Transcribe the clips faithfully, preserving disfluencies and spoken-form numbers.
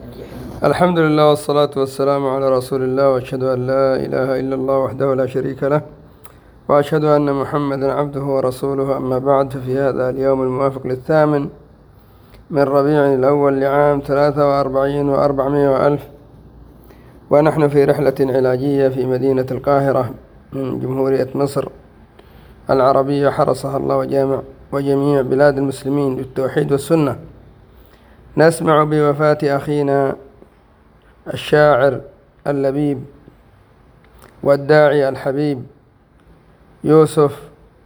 الحمد لله والصلاة والسلام على رسول الله، وأشهد أن لا إله إلا الله وحده لا شريك له، وأشهد أن محمدا عبده ورسوله. أما بعد، ففي هذا اليوم الموافق للثامن من ربيع الأول لعام ثلاثة وأربعين وأربعمائة وألف، ونحن في رحلة علاجية في مدينة القاهرة من جمهورية مصر العربية، حرسها الله وجامع وجميع بلاد المسلمين بالتوحيد والسنة. نسمع بوفاة أخينا الشاعر اللبيب والداعي الحبيب يوسف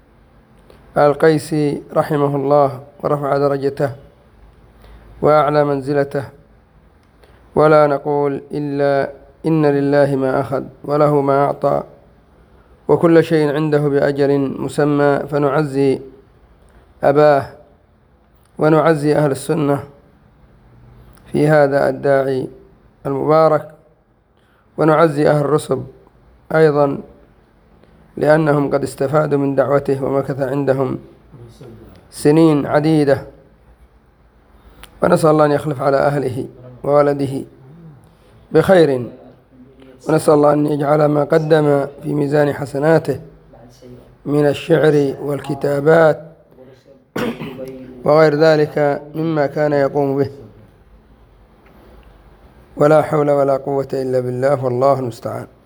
القيسي رحمه الله ورفع درجته وأعلى منزلته، ولا نقول إلا إن لله ما أخذ وله ما أعطى، وكل شيء عنده بأجل مسمى. فنعزي أباه ونعزي أهل السنة في هذا الداعي المبارك، ونعزي أهل الرسب أيضا لأنهم قد استفادوا من دعوته ومكث عندهم سنين عديدة، ونسأل الله أن يخلف على أهله وولده بخير، ونسأل الله أن يجعل ما قدم في ميزان حسناته من الشعر والكتابات وغير ذلك مما كان يقوم به، ولا حول ولا قوة إلا بالله، والله المستعان.